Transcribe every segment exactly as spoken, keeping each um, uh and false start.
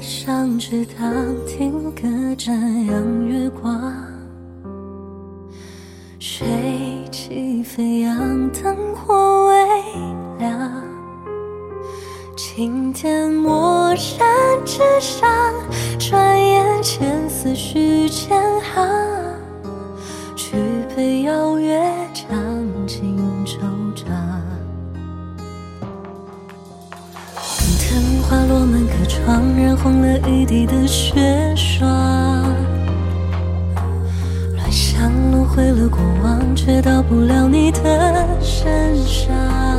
上池塘听歌瞻仰月光，水起飞扬，灯火微亮，青天陌山之上，转眼间思绪千行，举杯邀月，将尽惆怅。藤花落满客窗，染红了一地的雪霜。乱想轮回了过往，却到不了你的身上。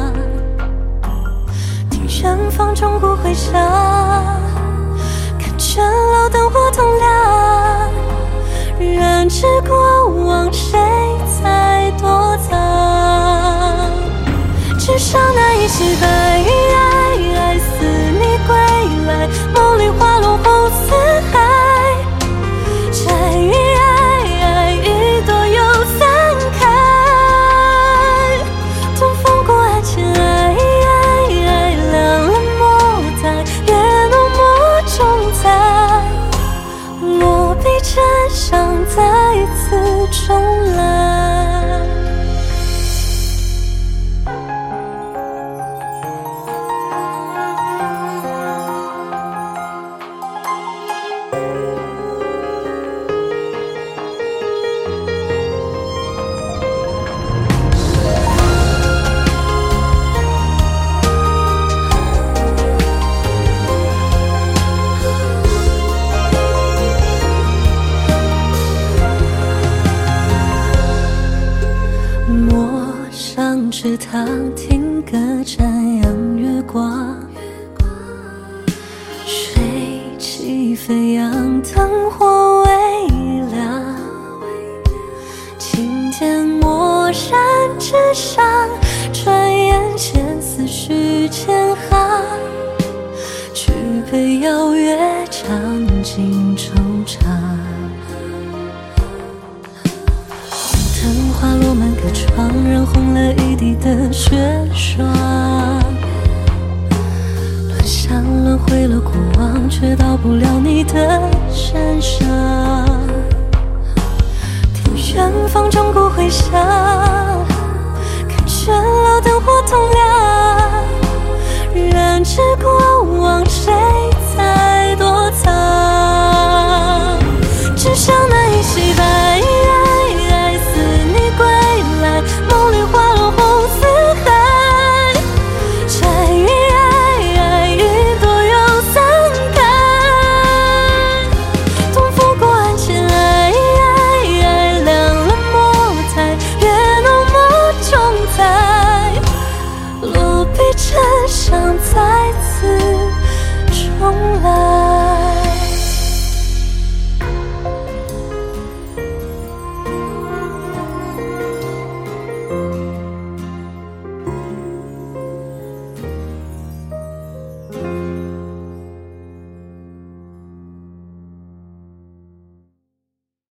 听远方钟鼓回响，看着老灯火通亮，人知过往，谁在躲藏？纸上那一袭白，爱似你归来，梦里花落红似海，摘一爱，一朵又散开。东风过岸前，爱凉了墨黛，月浓墨重彩，落笔真相再次重来。池塘听歌瞻仰月光，水起飞扬，灯火微亮，青天陌山之上，转眼间思绪千行，举杯邀月，将尽惆怅。藤花落满客窗，染红了一地的雪霜。乱想轮回了过往，却到不了你的身上。听远方钟鼓回响，看着老灯火通亮，人知过往，谁